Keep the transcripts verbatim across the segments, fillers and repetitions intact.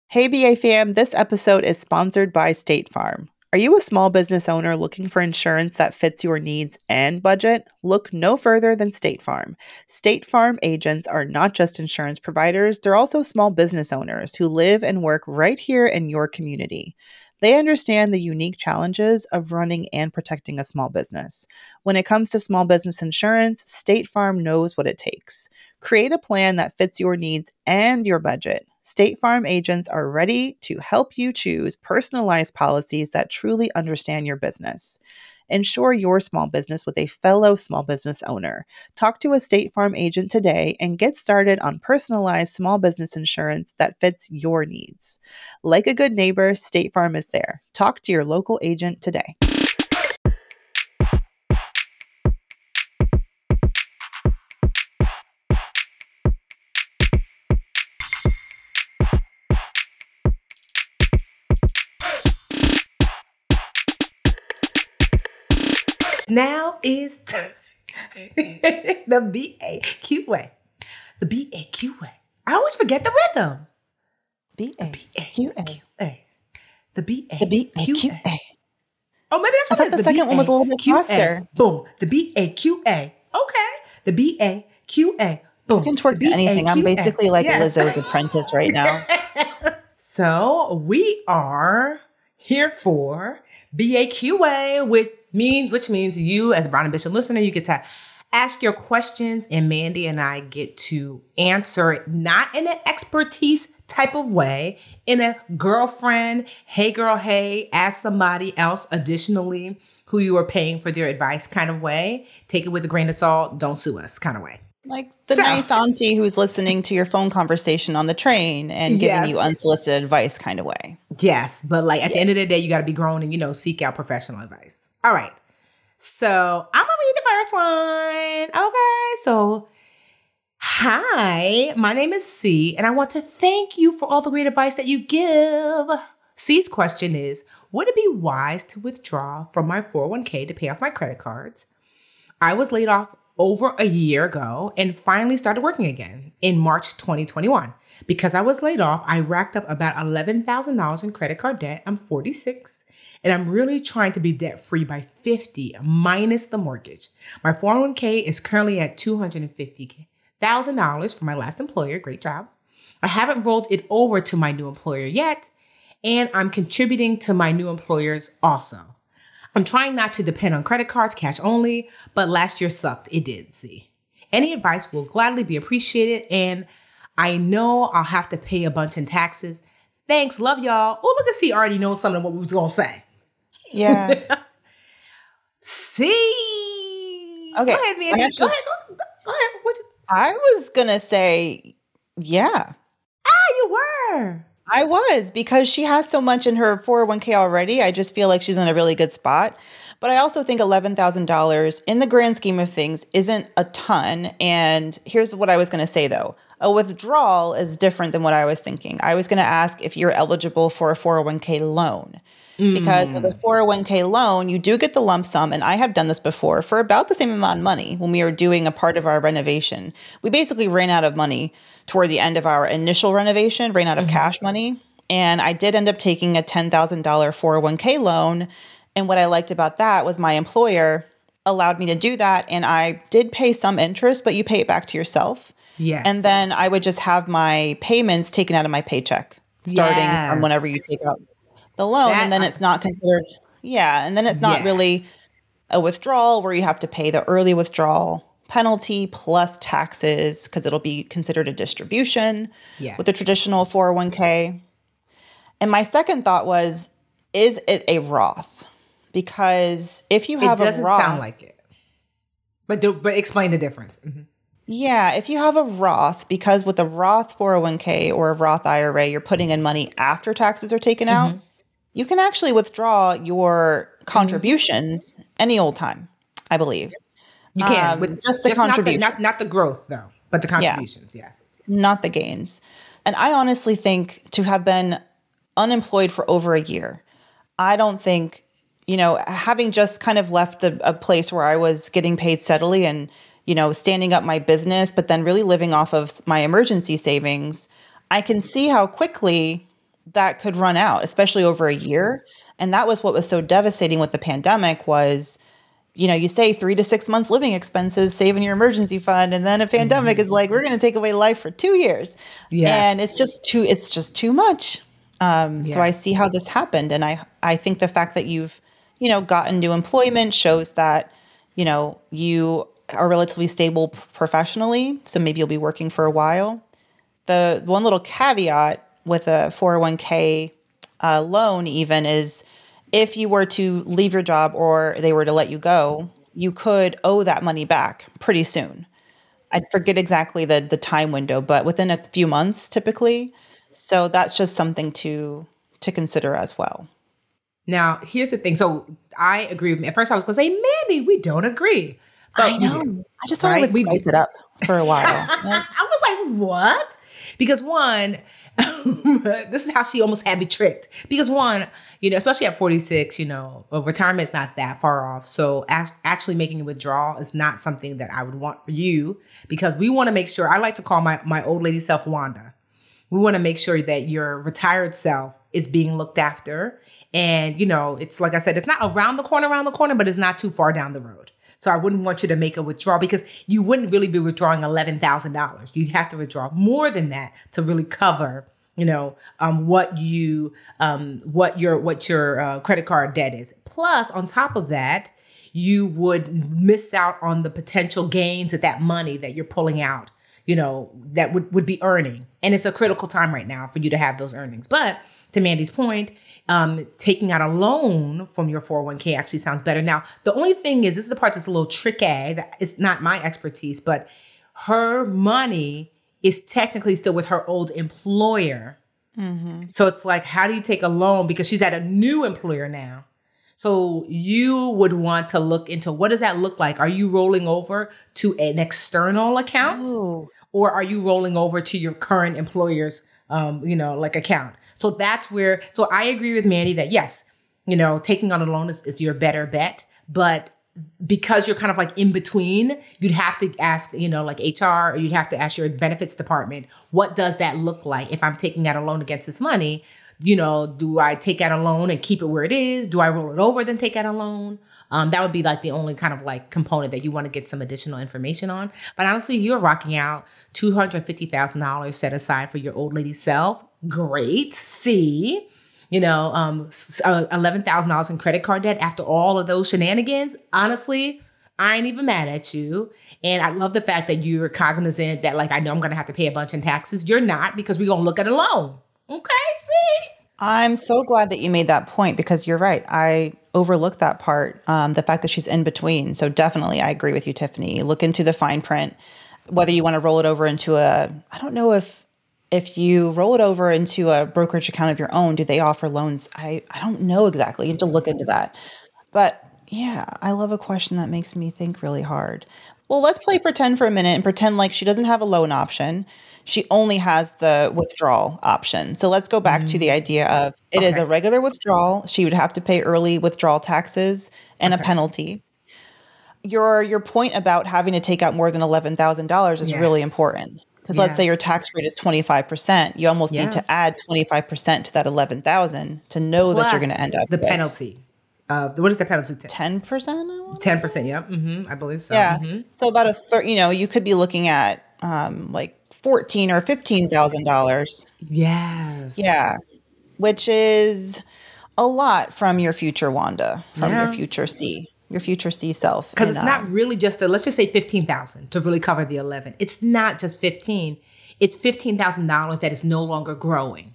Hey, B A fam, this episode is sponsored by State Farm. Are you a small business owner looking for insurance that fits your needs and budget? Look no further than State Farm. State Farm agents are not just insurance providers, they're also small business owners who live and work right here in your community. They understand the unique challenges of running and protecting a small business. When it comes to small business insurance, State Farm knows what it takes. Create a plan that fits your needs and your budget. State Farm agents are ready to help you choose personalized policies that truly understand your business. Insure your small business with a fellow small business owner. Talk to a State Farm agent today and get started on personalized small business insurance that fits your needs. Like a good neighbor, State Farm is there. Talk to your local agent today. Now is t- the B A Q A. The B A Q A. I always forget the rhythm. B A Q A. The B A The B A Q A. Oh, maybe that's I what thought the second one was a little bit faster. Boom. The B A Q A. Okay. The B A Q A. Boom. I can twerk to anything. I'm basically like yes. Lizzo's apprentice right now. So we are here for B A Q A, which means which means you, as a Brown Ambition listener, you get to ask your questions, and Mandy and I get to answer it, not in an expertise type of way, in a girlfriend, hey girl, hey, ask somebody else additionally who you are paying for their advice kind of way. Take it with a grain of salt, don't sue us kind of way. Like the So- nice auntie who's listening to your phone conversation on the train and giving Yes. you unsolicited advice kind of way. Yes, but like at Yeah. the end of the day, you got to be grown and, you know, seek out professional advice. All right. So I'm going to read the first one. Okay. So, hi, my name is C, and I want to thank you for all the great advice that you give. C's question is, would it be wise to withdraw from my four oh one k to pay off my credit cards? I was laid off over a year ago and finally started working again in March twenty twenty-one. Because I was laid off, I racked up about eleven thousand dollars in credit card debt. I'm forty-six, and I'm really trying to be debt-free by fifty, minus the mortgage. My four oh one k is currently at two hundred fifty thousand dollars for my last employer. Great job. I haven't rolled it over to my new employer yet, and I'm contributing to my new employers also. I'm trying not to depend on credit cards, cash only, but last year sucked. It did, see. Any advice will gladly be appreciated, and I know I'll have to pay a bunch in taxes. Thanks, love y'all. Oh, look at C already knows something of what we was going to say. Yeah. C. Okay. Go ahead, Mandy. I'm actually- Go ahead. Go, go ahead. What you, I was going to say, yeah, ah, you were. I was, because she has so much in her four oh one k already. I just feel like she's in a really good spot. But I also think eleven thousand dollars in the grand scheme of things isn't a ton. And here's what I was going to say, though. A withdrawal is different than what I was thinking. I was going to ask if you're eligible for a four oh one k loan. Because with a four oh one k loan, you do get the lump sum. And I have done this before for about the same amount of money when we were doing a part of our renovation. We basically ran out of money toward the end of our initial renovation, ran out of mm-hmm. cash money. And I did end up taking a ten thousand dollars four oh one k loan. And what I liked about that was my employer allowed me to do that. And I did pay some interest, but you pay it back to yourself. Yes. And then I would just have my payments taken out of my paycheck starting Yes. from whenever you take out the loan. That- and then it's not considered, yeah. And then it's not Yes. really a withdrawal where you have to pay the early withdrawal penalty plus taxes, because it'll be considered a distribution Yes. with a traditional four oh one k. And my second thought was, is it a Roth? Because if you have it doesn't a Roth, sound like it. But do, but explain the difference. Mm-hmm. yeah, if you have a Roth, because with a Roth four oh one k or a Roth I R A, you're putting in money after taxes are taken out, Mm-hmm. you can actually withdraw your contributions mm-hmm. any old time, I believe. You can, Um, with just the contribution. Not the, not, not the growth, though, but the contributions, yeah. Not the gains. And I honestly think to have been unemployed for over a year, I don't think, you know, having just kind of left a, a place where I was getting paid steadily and, you know, standing up my business, but then really living off of my emergency savings, I can see how quickly that could run out, especially over a year. And that was what was so devastating with the pandemic was, you know, you say three to six months living expenses, saving your emergency fund. And then a pandemic mm-hmm. is like, we're going to take away life for two years. Yes. And it's just too, it's just too much. Um, yes. So I see how this happened. And I, I think the fact that you've, you know, gotten new employment shows that, you know, you are relatively stable professionally. So maybe you'll be working for a while. The one little caveat with a four oh one k uh, loan even is if you were to leave your job or they were to let you go, you could owe that money back pretty soon. I forget exactly the the time window, but within a few months typically. So that's just something to to consider as well. Now, here's the thing. So I agree with me. At first I was going to say, Mandy, we don't agree. But I know. I just thought right? I would spice it up for a while. I was like, what? Because one, this is how she almost had me tricked. Because one, you know, especially at forty-six, you know, retirement is not that far off. So act- actually making a withdrawal is not something that I would want for you because we want to make sure, I like to call my, my old lady self Wanda. We want to make sure that your retired self is being looked after. And, you know, it's like I said, it's not around the corner, around the corner, but it's not too far down the road. So I wouldn't want you to make a withdrawal because you wouldn't really be withdrawing eleven thousand dollars. You'd have to withdraw more than that to really cover, you know, um, what you, um, what your, what your uh, credit card debt is. Plus, on top of that, you would miss out on the potential gains of that money that you're pulling out, you know, that would, would be earning. And it's a critical time right now for you to have those earnings. But to Mandy's point, um, taking out a loan from your four oh one k actually sounds better. Now, the only thing is, this is the part that's a little tricky. That it's not my expertise, but her money is technically still with her old employer. Mm-hmm. So it's like, how do you take a loan? Because she's at a new employer now. So you would want to look into what does that look like? Are you rolling over to an external account? Oh. Or are you rolling over to your current employer's, um, you know, like account? So that's where, so I agree with Mandy that yes, you know, taking on a loan is, is your better bet, but because you're kind of like in between, you'd have to ask, you know, like H R, or you'd have to ask your benefits department, what does that look like if I'm taking out a loan against this money? You know, do I take out a loan and keep it where it is? Do I roll it over then take out a loan? Um, that would be like the only kind of like component that you want to get some additional information on. But honestly, you're rocking out two hundred fifty thousand dollars set aside for your old lady self. Great. See, you know, um, eleven thousand dollars in credit card debt after all of those shenanigans. Honestly, I ain't even mad at you. And I love the fact that you're cognizant that like, I know I'm going to have to pay a bunch in taxes. You're not, because we're going to look at a loan. Okay, see? I'm so glad that you made that point because you're right. I overlooked that part, um, the fact that she's in between. So definitely, I agree with you, Tiffany. Look into the fine print, whether you want to roll it over into a, I don't know if if you roll it over into a brokerage account of your own, do they offer loans? I, I don't know exactly. You have to look into that. But yeah, I love a question that makes me think really hard. Well, let's play pretend for a minute and pretend like she doesn't have a loan option. She only has the withdrawal option. So let's go back mm. to the idea of it okay. is a regular withdrawal. She would have to pay early withdrawal taxes and okay. a penalty. Your your point about having to take out more than eleven thousand dollars is yes. really important. Because yeah. let's say your tax rate is twenty-five percent. You almost yeah. need to add twenty-five percent to that eleven thousand dollars to know Plus that you're going to end up the with. penalty. Uh, what is the penalty? ten percent? ten percent, yeah. Mm-hmm, I believe so. Yeah. Mm-hmm. So about a third, you know, you could be looking at um, like fourteen thousand dollars or fifteen thousand dollars. Yes. Yeah. Which is a lot from your future Wanda, from yeah. your future C, your future C self. Because it's um, not really just a, let's just say fifteen thousand to really cover the eleven. It's not just fifteen. It's fifteen thousand dollars that is no longer growing.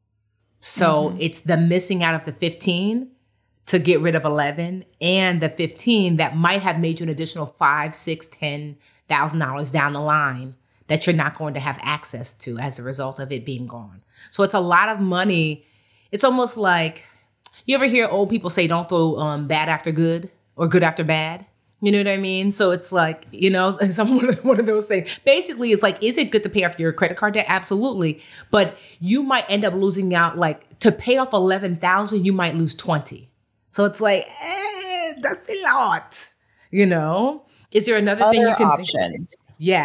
So mm-hmm. it's the missing out of the fifteen to get rid of eleven, and the fifteen that might have made you an additional five, six, ten thousand dollars down the line that you're not going to have access to as a result of it being gone. So it's a lot of money. It's almost like, you ever hear old people say, don't throw um, bad after good or good after bad? You know what I mean? So it's like, you know, some one of those things. Basically, it's like, is it good to pay off your credit card debt? Absolutely. But you might end up losing out, like to pay off eleven thousand, you might lose twenty. So it's like, eh, that's a lot, you know? Is there another Other thing you can options? Think? Yes.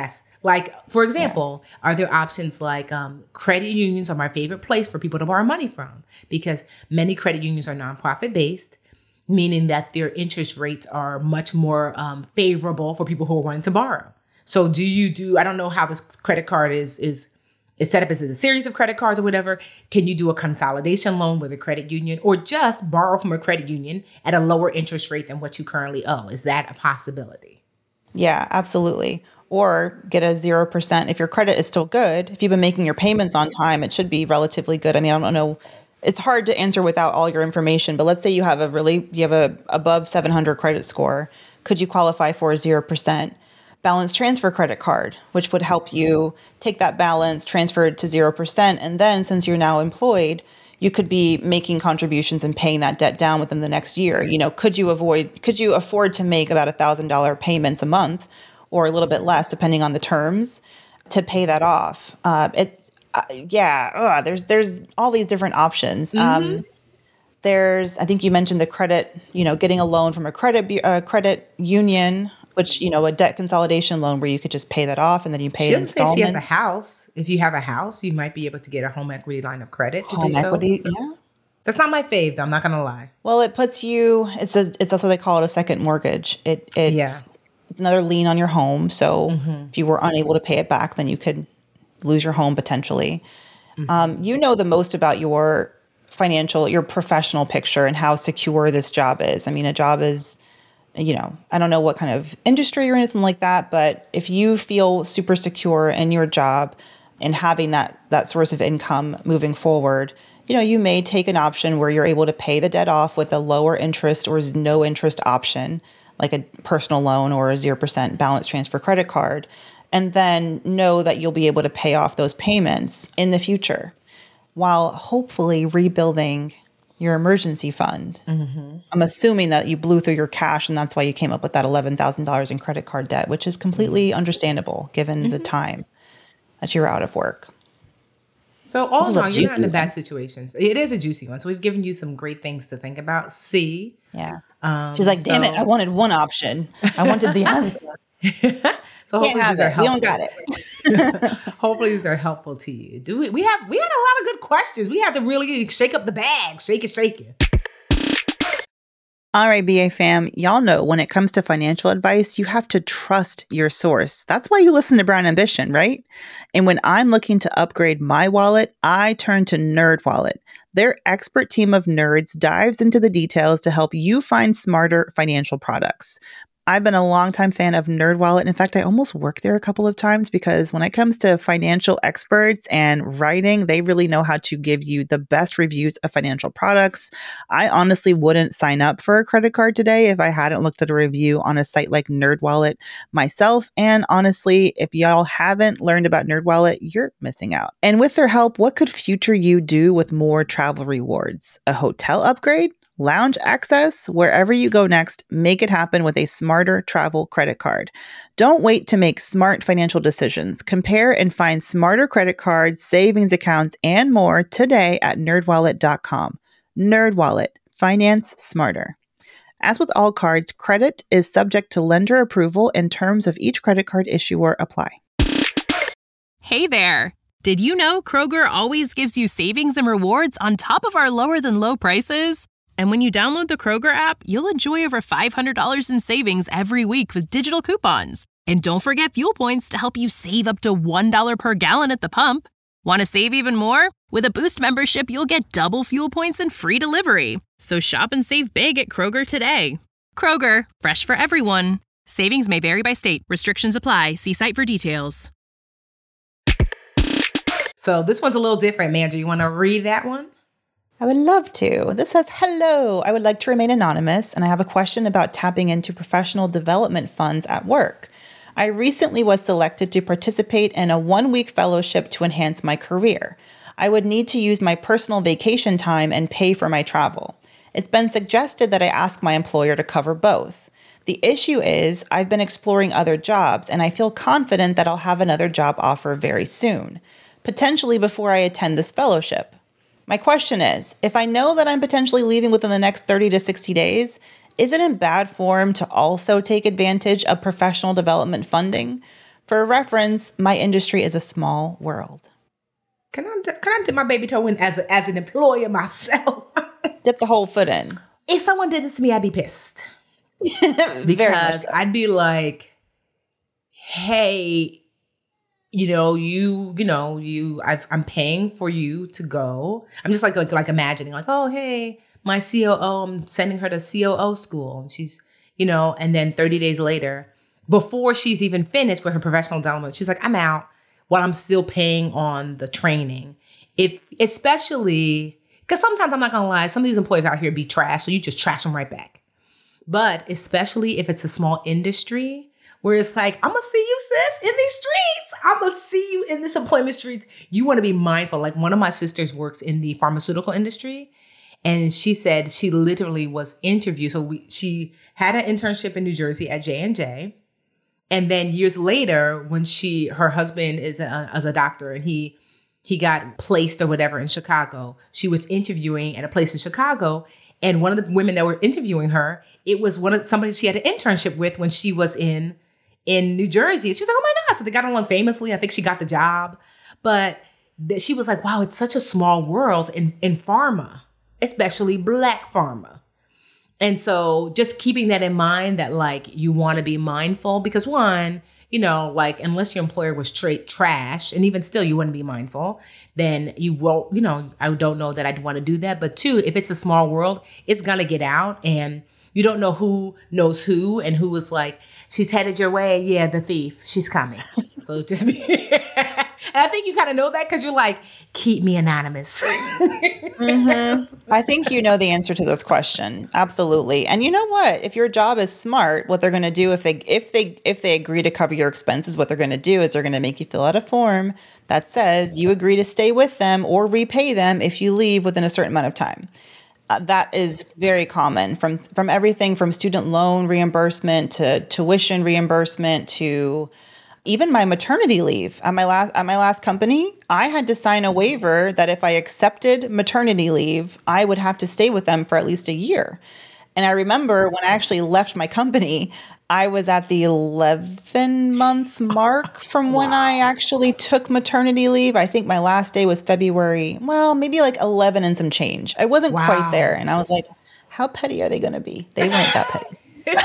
Like, for example, yeah. are there options like um, credit unions are my favorite place for people to borrow money from, because many credit unions are nonprofit based, meaning that their interest rates are much more um, favorable for people who are wanting to borrow. So do you do, I don't know how this credit card is, is, is set up. Is it a series of credit cards or whatever? Can you do a consolidation loan with a credit union, or just borrow from a credit union at a lower interest rate than what you currently owe? Is that a possibility? Yeah, absolutely. Or get a zero percent. If your credit is still good, if you've been making your payments on time, it should be relatively good. I mean, I don't know. It's hard to answer without all your information, but let's say you have a really, you have a above seven hundred credit score. Could you qualify for a zero percent balance transfer credit card, which would help you take that balance, transfer it to zero percent. And then since you're now employed, you could be making contributions and paying that debt down within the next year. You know, could you avoid, could you afford to make about a thousand dollar payments a month, or a little bit less, depending on the terms, to pay that off? Uh, it's uh, yeah. Ugh, there's there's all these different options. Mm-hmm. Um, there's I think you mentioned the credit. You know, getting a loan from a credit bu- uh, credit union, which, you know, a debt consolidation loan where you could just pay that off and then you pay it in installments. She has a house. If you have a house, you might be able to get a home equity line of credit to home do equity, so. Yeah. That's not my fave, though. I'm not gonna lie. Well, it puts you. It's a, it's also, they call it a second mortgage. It it's. Yeah. It's another lien on your home. So mm-hmm. if you were unable to pay it back, then you could lose your home potentially. Mm-hmm. Um, you know the most about your financial, your professional picture and how secure this job is. I mean, a job is, you know, I don't know what kind of industry or anything like that, but if you feel super secure in your job and having that that source of income moving forward, you know, you may take an option where you're able to pay the debt off with a lower interest or no interest option, like a personal loan or a zero percent balance transfer credit card, and then know that you'll be able to pay off those payments in the future while hopefully rebuilding your emergency fund. Mm-hmm. I'm assuming that you blew through your cash and that's why you came up with that eleven thousand dollars in credit card debt, which is completely mm-hmm. understandable given mm-hmm. the time that you're out of work. So all in all, you're not in a bad situation. It is a juicy one. So we've given you some great things to think about. C. Yeah. Um, She's like, damn so, it, I wanted one option. I wanted the answer. So hopefully these are helpful. We don't got it. Hopefully these are helpful to you. Do we? We have we had a lot of good questions. We had to really shake up the bag, shake it, shake it. All right, B A fam, y'all know when it comes to financial advice, you have to trust your source. That's why you listen to Brown Ambition, right? And when I'm looking to upgrade my wallet, I turn to NerdWallet. Their expert team of nerds dives into the details to help you find smarter financial products. I've been a longtime fan of NerdWallet. In fact, I almost worked there a couple of times because when it comes to financial experts and writing, they really know how to give you the best reviews of financial products. I honestly wouldn't sign up for a credit card today if I hadn't looked at a review on a site like NerdWallet myself. And honestly, if y'all haven't learned about NerdWallet, you're missing out. And with their help, what could future you do with more travel rewards? A hotel upgrade? Lounge access? Wherever you go next, make it happen with a smarter travel credit card. Don't wait to make smart financial decisions. Compare and find smarter credit cards, savings accounts, and more today at nerd wallet dot com. NerdWallet. Finance smarter. As with all cards, credit is subject to lender approval and terms of each credit card issuer apply. Hey there. Did you know Kroger always gives you savings and rewards on top of our lower than low prices? And when you download the Kroger app, you'll enjoy over five hundred dollars in savings every week with digital coupons. And don't forget fuel points to help you save up to one dollar per gallon at the pump. Want to save even more? With a Boost membership, you'll get double fuel points and free delivery. So shop and save big at Kroger today. Kroger, fresh for everyone. Savings may vary by state. Restrictions apply. See site for details. So this one's a little different, Manja. You want to read that one? I would love to. This says, hello, I would like to remain anonymous, and I have a question about tapping into professional development funds at work. I recently was selected to participate in a one-week fellowship to enhance my career. I would need to use my personal vacation time and pay for my travel. It's been suggested that I ask my employer to cover both. The issue is I've been exploring other jobs, and I feel confident that I'll have another job offer very soon, potentially before I attend this fellowship. My question is, if I know that I'm potentially leaving within the next thirty to sixty days, is it in bad form to also take advantage of professional development funding? For reference, my industry is a small world. Can I can I dip my baby toe in as a, as an employer myself? Dip the whole foot in. If someone did this to me, I'd be pissed. Because so. I'd be like, hey, you know, you, you know, you, I've, I'm paying for you to go. I'm just like, like, like imagining like, oh, hey, my C O O, I'm sending her to C O O school. And she's, you know, and then thirty days later, before she's even finished with her professional development, she's like, I'm out while I'm still paying on the training. If, especially, because sometimes I'm not going to lie, some of these employees out here be trash, so you just trash them right back. But especially if it's a small industry where it's like, I'm going to see you, sis, in these streets. I'm going to see you in this employment streets. You want to be mindful. Like one of my sisters works in the pharmaceutical industry. And she said she literally was interviewed. So we, she had an internship in New Jersey at J and J. And then years later, when she, her husband is a, as a doctor and he, he got placed or whatever in Chicago, she was interviewing at a place in Chicago. And one of the women that were interviewing her, it was one of somebody she had an internship with when she was in, in New Jersey. She was like, oh my God. So they got along famously. I think she got the job. But th- she was like, wow, it's such a small world in, in pharma, especially Black pharma. And so just keeping that in mind that like you want to be mindful because one, you know, like unless your employer was straight trash and even still you wouldn't be mindful, then you won't, you know, I don't know that I'd want to do that. But two, if it's a small world, it's going to get out and you don't know who knows who and who is like, she's headed your way. Yeah, the thief, she's coming. So just be, and I think you kind of know that because you're like, keep me anonymous. Mm-hmm. I think you know the answer to this question. Absolutely. And you know what? If your job is smart, what they're going to do if they if they if they agree to cover your expenses, what they're going to do is they're going to make you fill out a form that says you agree to stay with them or repay them if you leave within a certain amount of time. Uh, that is very common from from everything from student loan reimbursement to tuition reimbursement to even my maternity leave. At my last at my last company, I had to sign a waiver that if I accepted maternity leave, I would have to stay with them for at least a year. And I remember when I actually left my company, I was at the eleven month mark from when wow. I actually took maternity leave. I think my last day was February, well, maybe like eleven and some change. I wasn't wow. quite there. And I was like, how petty are they going to be? They weren't that petty.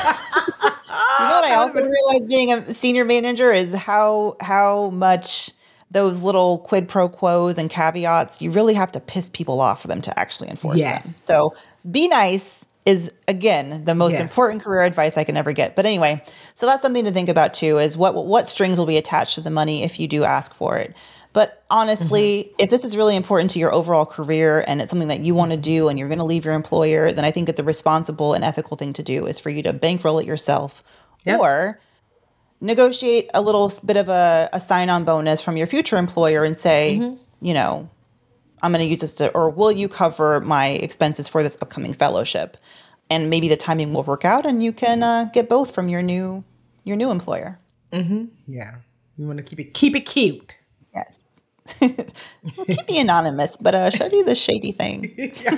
You know what I also realized being a senior manager is how how much those little quid pro quos and caveats, you really have to piss people off for them to actually enforce yes. them. So be nice is, again, the most yes. important career advice I can ever get. But anyway, so that's something to think about too, is what what strings will be attached to the money if you do ask for it. But honestly, mm-hmm. if this is really important to your overall career and it's something that you want to do and you're going to leave your employer, then I think that the responsible and ethical thing to do is for you to bankroll it yourself yep. or negotiate a little bit of a, a sign-on bonus from your future employer and say, mm-hmm. you know, I'm going to use this to, or will you cover my expenses for this upcoming fellowship? And maybe the timing will work out and you can uh, get both from your new your new employer. Mm-hmm. Yeah. You want to keep it keep it cute. Yes. Well, keep me anonymous, but uh, should I do the shady thing?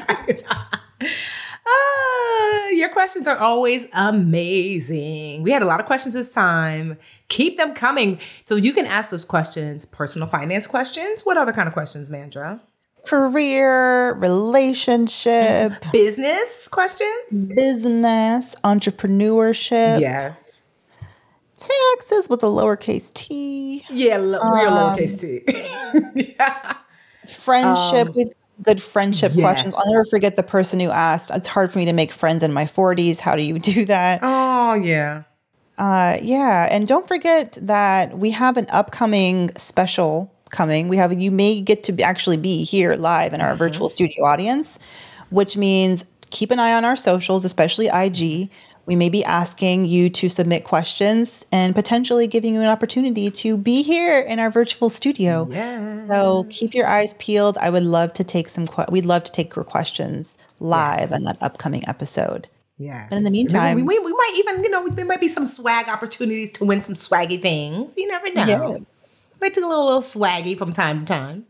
uh, your questions are always amazing. We had a lot of questions this time. Keep them coming. So you can ask those questions, personal finance questions. What other kind of questions, Mandra? Career, relationship. Business questions? Business, entrepreneurship. Yes. Taxes with a lowercase t. Yeah, lo- um, real lowercase t. yeah. Friendship um, with good friendship yes. questions. I'll never forget the person who asked, it's hard for me to make friends in my forties. How do you do that? Oh, yeah. Uh, yeah. And don't forget that we have an upcoming special coming. We have, you may get to be, actually be here live in our mm-hmm. virtual studio audience, which means keep an eye on our socials, especially I G. We may be asking you to submit questions and potentially giving you an opportunity to be here in our virtual studio. Yes. So keep your eyes peeled. I would love to take some, que- we'd love to take your questions live yes. on that upcoming episode. Yeah. But in the meantime, we, we, we might even, you know, there might be some swag opportunities to win some swaggy things. You never know. Yes. We take a little, little swaggy from time to time.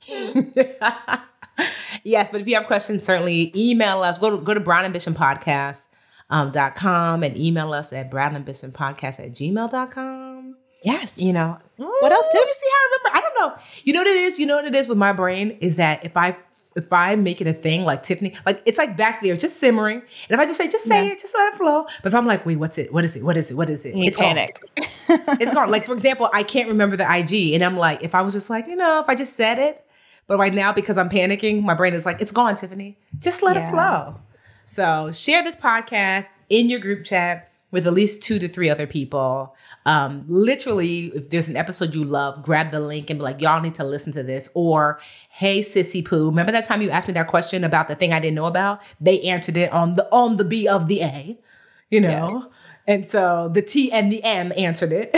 Yes. But if you have questions, certainly email us. Go to, go to Brown Ambition Podcast. Um, dot com and email us at brownambitionpodcast at gmail dot com. Yes. You know, What else, Tiff? You see how I remember? I don't know. You know what it is? You know what it is with my brain is that if I if I make it a thing like Tiffany, like it's like back there, just simmering. And if I just say, just say Yeah. it, just let it flow. But if I'm like, wait, what's it? What is it? What is it? What is it? You It's panic. gone. It's gone. Like, for example, I can't remember the I G. And I'm like, if I was just like, you know, if I just said it. But right now, because I'm panicking, my brain is like, it's gone, Tiffany. Just let Yeah. it flow. So share this podcast in your group chat with at least two to three other people. Um, literally, if there's an episode you love, grab the link and be like, y'all need to listen to this. Or, hey, Sissy Pooh, remember that time you asked me that question about the thing I didn't know about? They answered it on the on the B of the A, you know? Yes. And so the T and the M answered it.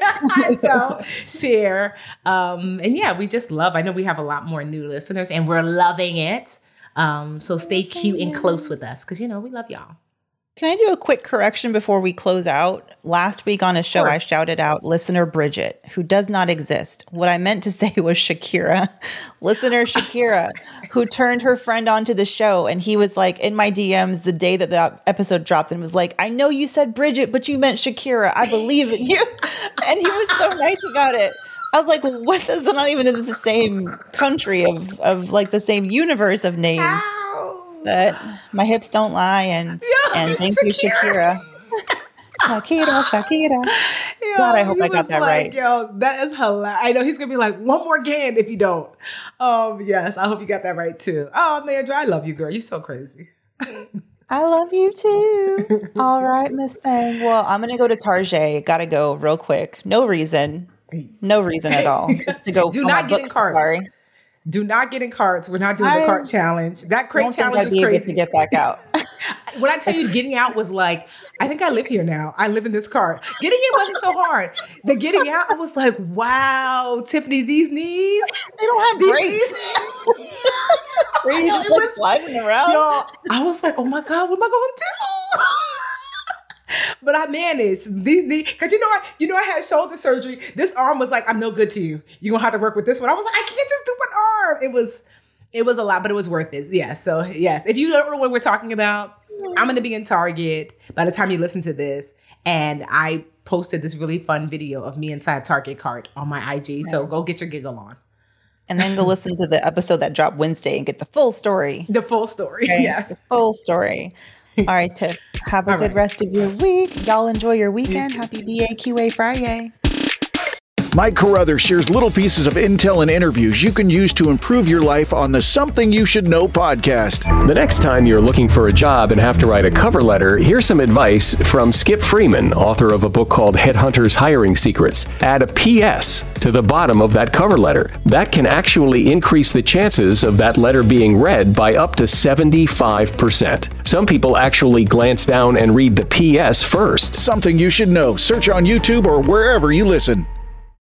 So share. Um, and yeah, we just love, I know we have a lot more new listeners and we're loving it. Um, so stay cute and close with us because, you know, we love y'all. Can I do a quick correction before we close out? Last week on a show, I course. shouted out listener Bridget, who does not exist. What I meant to say was Shakira, listener Shakira, who turned her friend onto the show. And he was like in my D Ms the day that that episode dropped and was like, I know you said Bridget, but you meant Shakira. I believe in you. And he was so nice about it. I was like, what? That's not even in the same country of, of like the same universe of names. Ow. But my hips don't lie, and Yo, and thank you, Shakira. Shakira. Shakira, Shakira. Yo, God, I hope he I got was that like, right. Yo, that is hilarious. I know he's gonna be like, one more again if you don't. Um, yes, I hope you got that right too. Oh, Mandra, I love you, girl. You're so crazy. I love you too. All right, Miss Thang. Well, I'm gonna go to Tarjay. Gotta go real quick. No reason. No reason at all. Just to go. Do on not my get book in carts. safari. Do not get in carts. We're not doing I the cart challenge. That I crate don't think challenge I'd is be able to crazy. get back out. When I tell you getting out was like, I think I live here now. I live in this cart. Getting in wasn't so hard. The getting out, I was like, wow, Tiffany, these knees. They don't have These brakes. knees. Were you Yo, just it like was- sliding around? Yo, I was like, oh my God, what am I going to do? But I managed these knees because you know I you know I had shoulder surgery. This arm was like, I'm no good to you. You're gonna have to work with this one. I was like, I can't just do one arm. It was it was a lot, but it was worth it. Yeah. So yes, if you don't know what we're talking about, I'm gonna be in Target by the time you listen to this. And I posted this really fun video of me inside Target cart on my I G. So go get your giggle on. And then go listen to the episode that dropped Wednesday and get the full story. The full story. Okay? Yes. The full story. All right, Tiff. Have a All good right. rest of your week. Y'all enjoy your weekend. Happy B A Q A Friday. Mike Carruthers shares little pieces of intel and interviews you can use to improve your life on the Something You Should Know podcast. The next time you're looking for a job and have to write a cover letter, here's some advice from Skip Freeman, author of a book called Headhunters Hiring Secrets. Add a P S to the bottom of that cover letter. That can actually increase the chances of that letter being read by up to seventy-five percent. Some people actually glance down and read the P S first. Something You Should Know. Search on YouTube or wherever you listen.